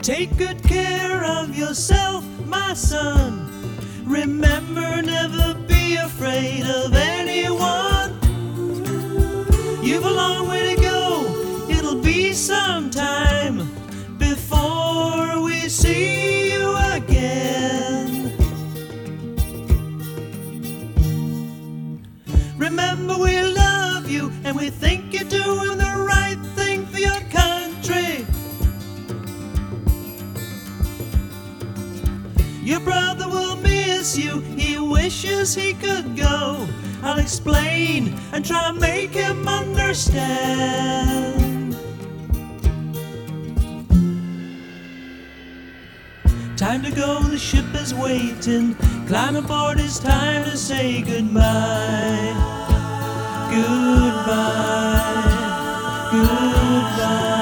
Take good care of yourself, my son. Remember, never be afraid of anyone. You've a long way to go. It'll be some time before we see you again. Remember, we love you and we think you're doing the right thing for your country. Your brother will miss you, he wishes he could go. I'll explain and try and make him understand. Time to go, the ship is waiting. Climb aboard, it's time to say goodbye. Goodbye, goodbye.